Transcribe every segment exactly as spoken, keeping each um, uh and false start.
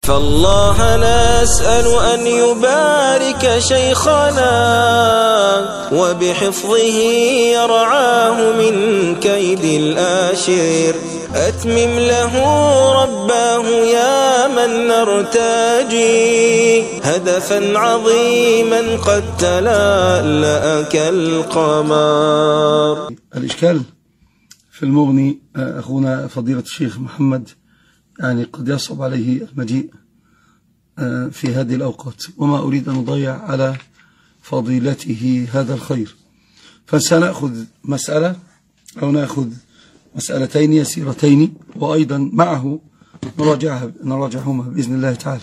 فالله نسأل أن يبارك شيخنا وبحفظه يرعاه من كيد الآشر. أتمم له رباه يا من نرتجي هدفا عظيما قد تلألأ كالقمر. الإشكال في المغني أخونا فضيلة الشيخ محمد يعني قد يصعب عليه المجيء في هذه الأوقات، وما أريد أن أضيع على فضيلته هذا الخير، فسنأخذ مسألة أو نأخذ مسألتين يسيرتين وأيضا معه نراجعها نراجعهما بإذن الله تعالى.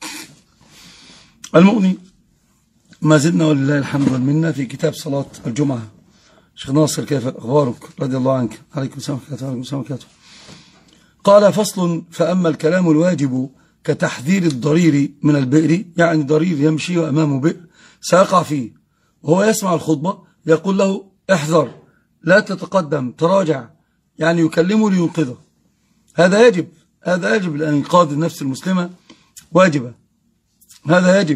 المغني ما زلنا ولله الحمد والمنة في كتاب صلاة الجمعة. شيخ ناصر كيف أخبارك؟ رضي الله عنك. عليكم السلام ورحمة الله. قال: فصل: فأما الكلام الواجب كتحذير الضرير من البئر، يعني ضرير يمشي وأمامه بئر سيقع فيه وهو يسمع الخطبة، يقول له: احذر، لا تتقدم، تراجع، يعني يكلمه لينقذه. هذا يجب هذا يجب لإنقاذ النفس المسلمة، واجبة، هذا يجب.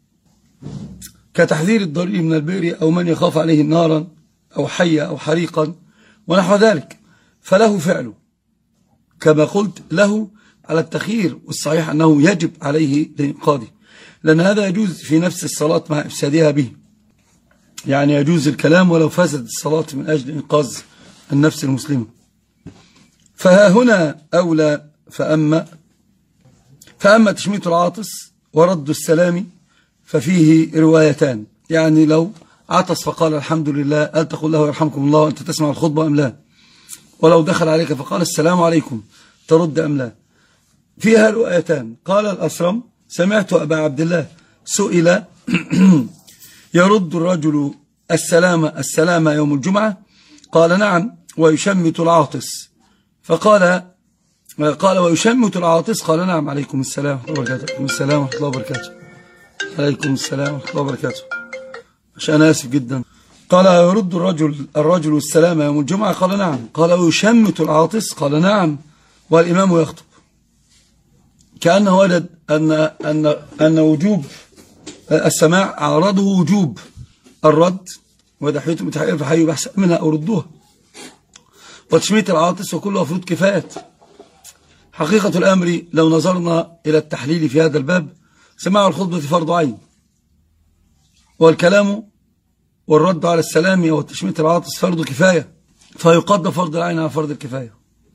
كتحذير الضرير من البئر أو من يخاف عليه نارا أو حية أو حريقا ونحو ذلك، فله فعله كما قلت، له على التخيير، والصحيح أنه يجب عليه لإنقاذه، لأن هذا يجوز في نفس الصلاة مع إفسادها به، يعني يجوز الكلام ولو فسدت الصلاة من أجل إنقاذ النفس المسلمة. فها هنا أولى. فأما فأما تشميت العاطس ورد السلام ففيه روايتان، يعني لو عطس فقال الحمد لله هل تقول له يرحمكم الله وأنت تسمع الخطبة أم لا؟ ولو دخل عليك فقال السلام عليكم ترد أم لا؟ فيها روايتان. قال الأسرم: سمعت أبا عبد الله سئل يرد الرجل السلام السلام يوم الجمعة؟ قال: نعم، ويشمت العاطس. فقال قال ويشمت العاطس؟ قال: نعم. عليكم السلام ورحمة الله وبركاته. عليكم السلام ورحمة الله وبركاته. عليكم السلام ورحمة الله وبركاته. عشان أنا آسف جدا. قال: يرد الرجل الرجل السلام يوم الجمعة؟ قال: نعم. قال: ويشمت العاطس؟ قال: نعم، والإمام يخطب. كأنه وجد أن أن أن وجوب السماع عارضه وجوب الرد، ودحيتم بتحقيق فحيوا بأحسن منها أو ردوها، وتشميت العاطس وكله مفروض كفايات. حقيقة الأمر لو نظرنا إلى التحليل في هذا الباب، سماع الخطبة فرض عين، والكلام والرد على السلام والتشميت العاطس فرض كفاية، فيقدم فرض العين على فرض الكفاية.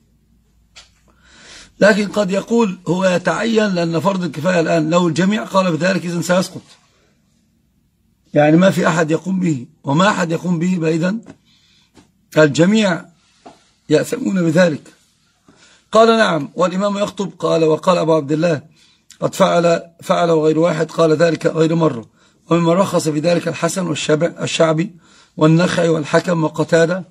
لكن قد يقول هو يتعين لأن فرض الكفاية الآن لو الجميع قال بذلك إذن سيسقط، يعني ما في أحد يقوم به، وما أحد يقوم به فإذن الجميع يأثمون بذلك. قال: نعم، والإمام يخطب. قال: وقال أبو عبد الله: قد فعل فعله غير واحد، قال ذلك غير مرة، ومما رخص في ذلك الحسن والشعبي والنخعي والحكم وقتادة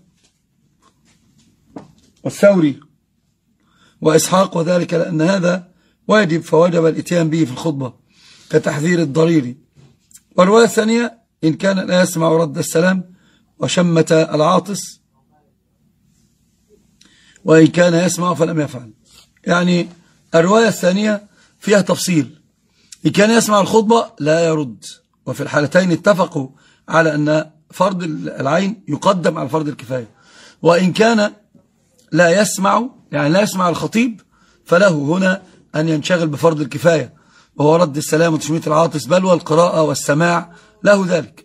والثوري وإسحاق، وذلك لأن هذا واجب فوجب الاتيان به في الخطبة كتحذير الضرير. والرواية الثانية: إن كان لا يسمع رد السلام وشمت العاطس، وإن كان يسمع فلم يفعل. يعني الرواية الثانية فيها تفصيل، إن كان يسمع الخطبة لا يرد، وفي الحالتين اتفقوا على أن فرض العين يقدم على فرض الكفاية. وإن كان لا يسمع، يعني لا يسمع الخطيب، فله هنا أن ينشغل بفرض الكفاية وهو رد السلام وتشميت العاطس، بل والقراءة والسماع له ذلك،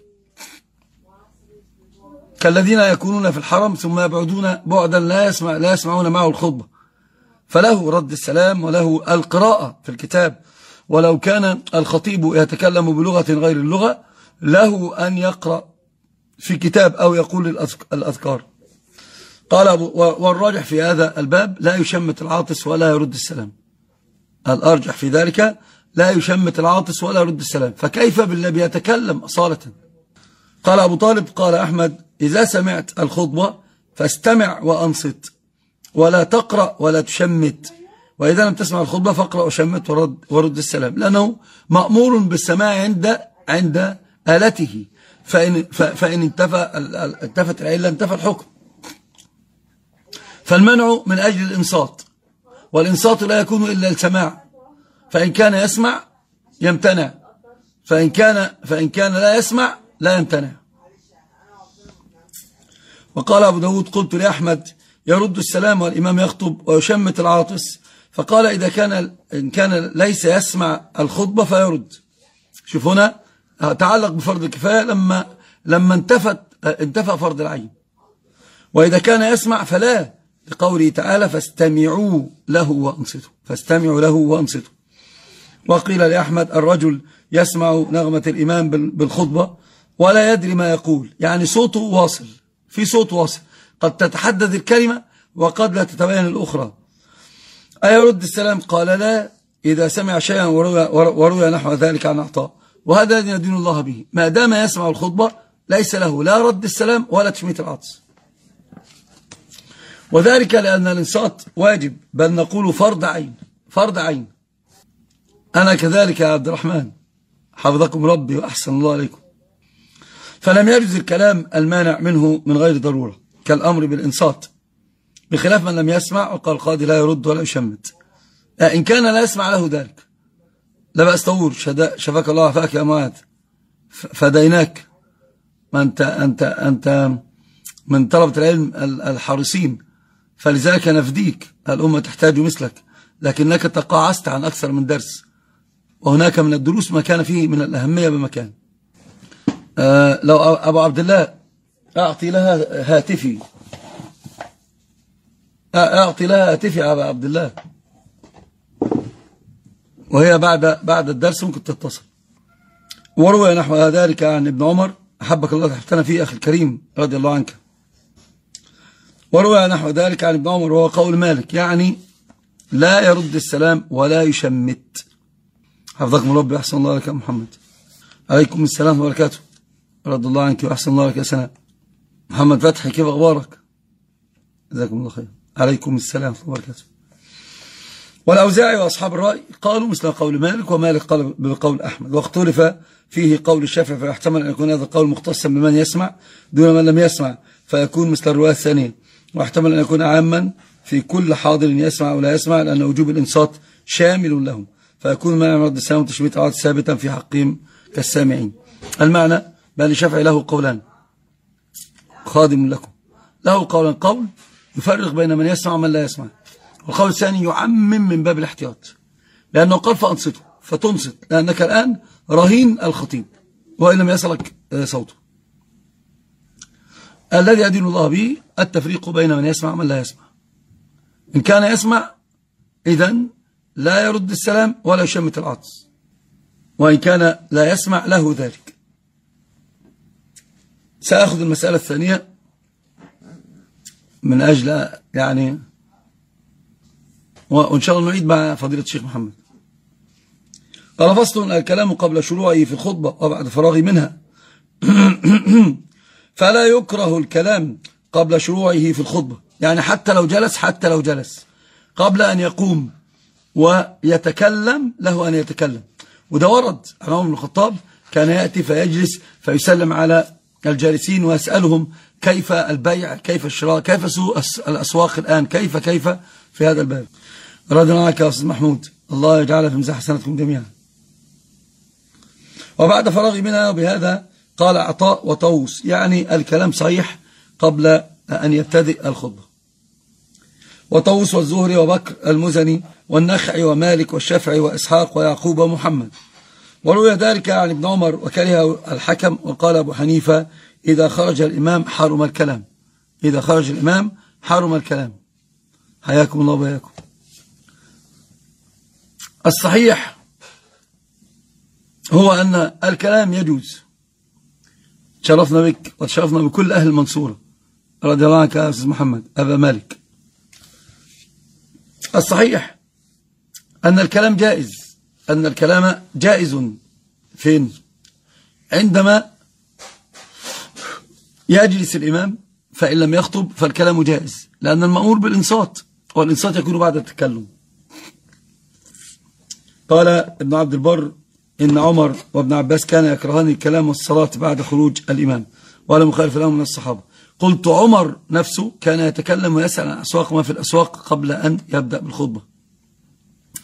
كالذين يكونون في الحرم ثم يبعدون بعدا لا يسمع لا يسمعون معه الخطبة، فله رد السلام وله القراءة في الكتاب. ولو كان الخطيب يتكلم بلغة غير اللغة له أن يقرأ في كتاب أو يقول الأذكار. قال: والراجح في هذا الباب لا يشمت العاطس ولا يرد السلام. الأرجح في ذلك لا يشمت العاطس ولا يرد السلام، فكيف بالذي يتكلم أصالة؟ قال أبو طالب: قال أحمد: إذا سمعت الخطبة فاستمع وأنصت، ولا تقرأ ولا تشمت، وإذا لم تسمع الخطبة فاقرأ وشمت ورد, ورد السلام، لأنه مأمور بالسماع عند عند آلته، فإن, فإن انتفى انتفت العلة انتفى الحكم. فالمنع من أجل الإنصات، والإنصات لا يكون إلا السماع، فإن كان يسمع يمتنع، فإن كان, فإن كان لا يسمع لا يمتنع. وقال أبو داود قلت لأحمد يرد السلام والإمام يخطب ويشمت العاطس، فقال إذا كان, إن كان ليس يسمع الخطبة فيرد. شوف هنا تعلق بفرض الكفاية لما, لما انتفت انتفى فرض العين. وإذا كان يسمع فلا، لقوله تعالى فاستمعوا له وانصتوا، فاستمعوا له وانصتوا. وقيل لأحمد الرجل يسمع نغمة الإمام بالخطبة ولا يدري ما يقول، يعني صوته واصل، في صوت واصل، قد تتحدد الكلمة وقد لا تتبين الأخرى. أيرد السلام؟ قال لا، إذا سمع شيئا وروي, وروي نحو ذلك عن عطاء، وهذا يدين الله به، ما دام يسمع الخطبة ليس له لا رد السلام ولا تشميت العطس. وذلك لأن الانصات واجب، بل نقول فرض عين، فرض عين. أنا كذلك يا عبد الرحمن، حفظكم ربي وأحسن الله عليكم. فلم يجوز الكلام المانع منه من غير ضرورة كالأمر بالإنصات، بخلاف من لم يسمع، وقال القاضي لا يرد ولا يشمت. إن كان لا يسمع له ذلك لا بأس طور، شفاك الله عفاك يا معاذ، فديناك، ما أنت, أنت, أنت من طلبة العلم الحارسين، فلذلك نفديك، الأمة تحتاج مثلك، لكنك تقاعست عن أكثر من درس، وهناك من الدروس ما كان فيه من الأهمية بمكان. آه لو أبو عبد الله أعطي لها هاتفي، أعطي لها هاتفي يا أبو عبد الله، وهي بعد بعد الدرس ممكن تتصل. وروي نحو ذلك عن ابن عمر، أحبك الله تحتنا فيه أخي الكريم رضي الله عنك. وروي نحو ذلك عن ابن عمر وهو قول مالك، يعني لا يرد السلام ولا يشمت. حفظكم ربي أحسن الله لك يا محمد. عليكم السلام وبركاته، رضي الله عنك وأحسن الله لك يا سناء. محمد فتحي كيف أخبارك؟ جزاكم الله خير. عليكم السلام وبركاته. والأوزاعي وأصحاب الرأي قالوا مثل قول مالك، ومالك قال بقول أحمد، واختلف فيه قول الشافعي، فيحتمل أن يكون هذا القول مختصا بمن يسمع دون من لم يسمع، فيكون مثل الرواية الثانية، واحتمل أن يكون عاما في كل حاضر يسمع ولا يسمع، لأن وجوب الإنصات شامل لهم، فيكون مانع من رد السلام وتشميت العاطس ثابتا في حقهم كالسامعين. المعنى بأن الشافعي له قولان، خادم لكم، له قولان، قول يفرق بين من يسمع ومن لا يسمع، والقول الثاني يعمم من باب الاحتياط، لأنه قال فأنصته، فتنصت، لأنك الآن رهين الخطيب وإن لم يصلك صوته. الذي يدين الله به التفريق بين من يسمع ومن لا يسمع. إن كان يسمع إذن لا يرد السلام ولا يشمت العطس، وإن كان لا يسمع له ذلك. سأخذ المسألة الثانية من أجل يعني، وإن شاء الله نعيد مع فضيلة الشيخ محمد. قال فصل الكلام قبل شروعه في الخطبة وبعد فراغه منها. فلا يكره الكلام قبل شروعه في الخطبة، يعني حتى لو جلس حتى لو جلس قبل أن يقوم ويتكلم له أن يتكلم. وده ورد عن عمر بن الخطاب، كان يأتي فيجلس فيسلم على الجالسين ويسألهم كيف البيع، كيف الشراء، كيف سوق الأسواق الآن، كيف كيف في هذا الباب. رضي الله عنك يا أستاذ محمود، الله يجعل في مزاح حسناتكم جميعا. وبعد فراغ منها، وبهذا قال عطاء وطوس، يعني الكلام صحيح قبل أن يبتدئ الخطبة. وطوس والزهري وبكر المزني والنخعي ومالك والشافعي وإسحاق ويعقوب ومحمد. وروي ذلك عن ابن عمر وكره الحكم، وقال أبو حنيفة إذا خرج الإمام حرم الكلام، إذا خرج الإمام حرم الكلام. حياكم الله وبياكم. الصحيح هو أن الكلام يجوز. تشرفنا بك وتشرفنا بكل أهل المنصورة، رضي الله عنك يا أستاذ محمد أبا مالك. الصحيح أن الكلام جائز، أن الكلام جائز فين؟ عندما يجلس الإمام فإن لم يخطب فالكلام جائز، لأن المأمور بالإنصات، والإنصات يكون بعد التكلم. قال ابن عبد البر إن عمر وابن عباس كان يكرهان الكلام والصلاة بعد خروج الإمام، ولا مخالف لهم من الصحابة. قلت عمر نفسه كان يتكلم ويسأل عن أسواق ما في الأسواق قبل أن يبدأ بالخطبة.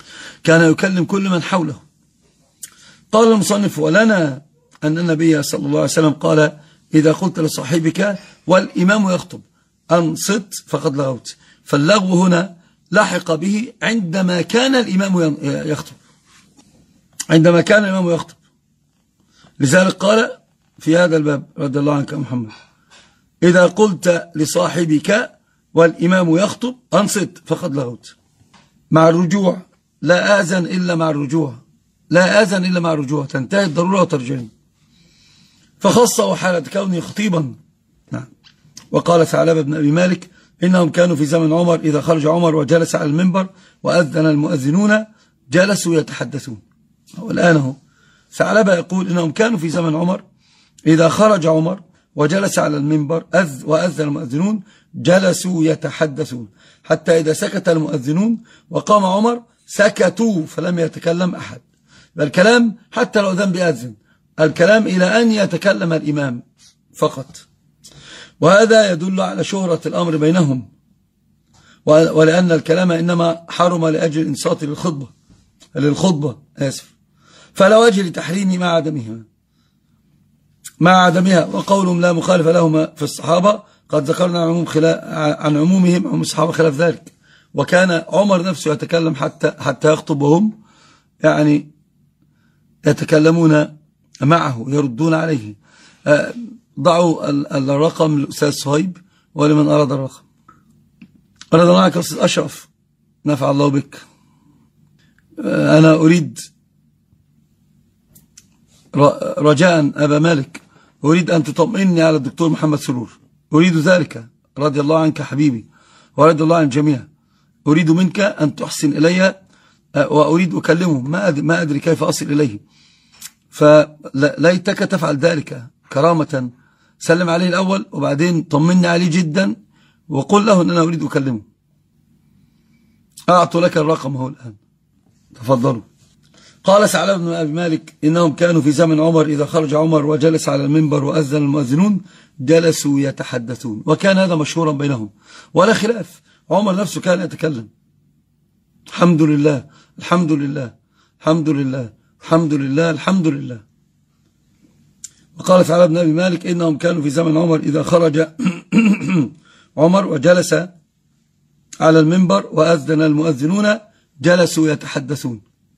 كان يكلم كل من حوله. قال المصنف: ولنا أن النبي صلى الله عليه وسلم قال: إذا قلت لصاحبك والإمام يخطب أنصت فقد لغوت. فاللغو هنا لحق به عندما كان الإمام يخطب عندما كان الإمام يخطب لذلك قال في هذا الباب رضي الله عنك محمد: إذا قلت لصاحبك والإمام يخطب أنصت فقد لغوت. مع الرجوع: لا آذن إلا مع الرجوع، لا آذن إلا مع الرجوع، تنتهي الضرورة وترجعني. فخصه حالة كونه خطيبا. نعم. وقال ثعلبة بن أبي مالك: إنهم كانوا في زمن عمر إذا خرج عمر وجلس على المنبر وأذن المؤذنون جلسوا يتحدثون. والآن هو ثعلبة يقول: إنهم كانوا في زمن عمر إذا خرج عمر وجلس على المنبر أذ وأذن المؤذنون جلسوا يتحدثون، حتى إذا سكت المؤذنون وقام عمر سكتوا فلم يتكلم أحد. الكلام حتى لو ذنب يأذن، الكلام إلى أن يتكلم الإمام فقط. وهذا يدل على شهرة الأمر بينهم، ولأن الكلام إنما حرم لأجل الإنصات للخطبة للخطبة آسف فلا وجه لتحريم مع عدمها مع عدمها وقولهم لا مخالف لهما في الصحابة قد ذكرنا عن, عموم عن عمومهم عن الصحابة خلاف ذلك. وكان عمر نفسه يتكلم حتى حتى يخطب وهم يعني يتكلمون معه يردون عليه. ضعوا الرقم للأستاذ صهيب ولمن أراد الرقم. أراد معك أستاذ أشرف نفع الله بك. أنا أريد رجاء أبا مالك أريد أن تطمئني على الدكتور محمد سرور، أريد ذلك رضي الله عنك حبيبي ورضي الله عن الجميع. أريد منك أن تحسن إلي وأريد أكلمه، ما أدري, ما أدري كيف أصل إليه، فليتك تفعل ذلك كرامة. سلم عليه الأول وبعدين طمني عليه جدا وقل له أن أنا أريد أكلمه. أعطوا لك الرقم هو الآن، تفضلوا. قال ثعلبة بن أبي مالك: إنهم كانوا في زمن عمر إذا خرج عمر وجلس على المنبر وأذن المؤذنون جلسوا يتحدثون. وكان هذا مشهورا بينهم ولا خلاف. عمر نفسه كان يتكلم: الحمد لله الحمد لله الحمد لله الحمد لله الحمد لله. وقال ثعلبة بن أبي مالك: إنهم كانوا في زمن عمر إذا خرج عمر وجلس على المنبر وأذن المؤذنون جلسوا يتحدثون،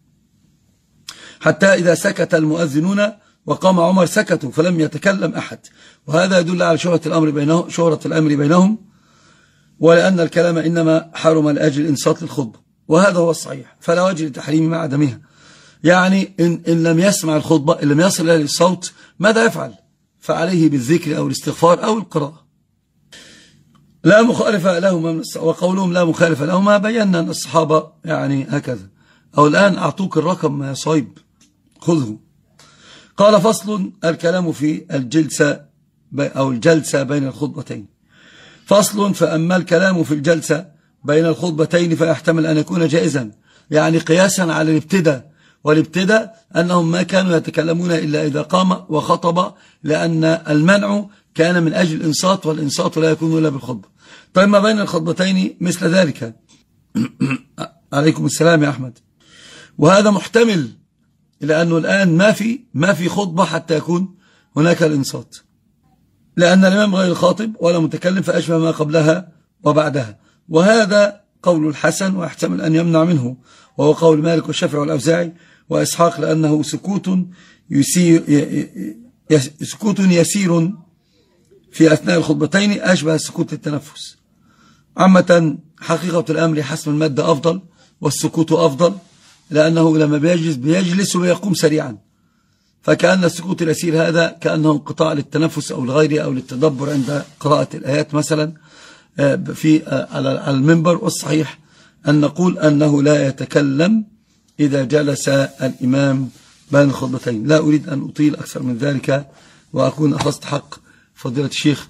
حتى إذا سكت المؤذنون وقام عمر سكتوا فلم يتكلم أحد. وهذا يدل على شهرة الأمر بينهم شهرة الأمر بينهم ولأن الكلام إنما حرم لأجل الإنصات للخطبة، وهذا هو الصحيح، فلا وجه لتحريم مع عدمها. يعني إن, إن لم يسمع الخطبة، إن لم يصل إليه الصوت، ماذا يفعل؟ فعليه بالذكر أو الاستغفار أو القراءة. لا مخالف لهما، وقولهم لا مخالف لهما بينا أن الصحابة يعني هكذا. أو الآن أعطوك الرقم يا صايب، خذه. قال: فصل: الكلام في الجلسة أو الجلسة بين الخطبتين. فصل: فأما الكلام في الجلسة بين الخطبتين فيحتمل أن يكون جائزا، يعني قياسا على الابتداء، والابتداء أنهم ما كانوا يتكلمون إلا إذا قام وخطب، لأن المنع كان من أجل الإنصات، والإنصات لا يكون إلا بالخطبة. طيب ما بين الخطبتين مثل ذلك. عليكم السلام يا أحمد. وهذا محتمل لأنه الآن ما في ما في خطبة حتى يكون هناك الإنصات، لأن الإمام غير خاطب ولا متكلم، فأشبه ما قبلها وبعدها. وهذا قول الحسن ويحتمل أن يمنع منه، وهو قول مالك والشافعي والأوزاعي وإسحاق، لأنه سكوت يسير سكوت يسير في أثناء الخطبتين أشبه سكوت التنفس. عامة حقيقة الأمر حسم المادة أفضل، والسكوت أفضل، لأنه لما بيجلس بيجلس ويقوم سريعا، فكأن السكوت اليسير هذا كأنه انقطاع للتنفس أو لغيره أو للتدبر عند قراءة الآيات مثلا في على المنبر. والصحيح أن نقول أنه لا يتكلم إذا جلس الإمام بين الخطبتين. لا أريد أن أطيل أكثر من ذلك وأكون أخذت حق فضيلة الشيخ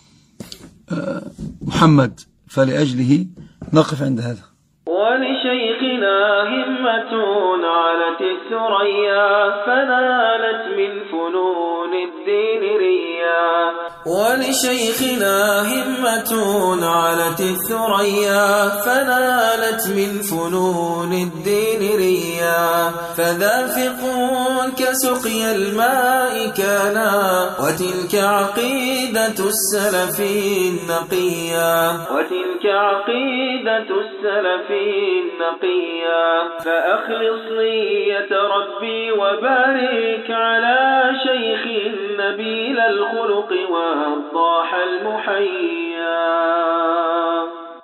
محمد، فلأجله نقف عند هذا. ولشيخنا همة علت الثريا فنالت من فنون الدين ريا. ولشيخنا همة علت الثريا فنالت من فنون الدين ريا. فذا فقه كسقي الماء كانا وتلك عقيدة السلف النقيا وتلك عقيدة السلف النقيا فأخلص نية ربي وبارك على شيخ نبيل الخلق والضاح المحيا.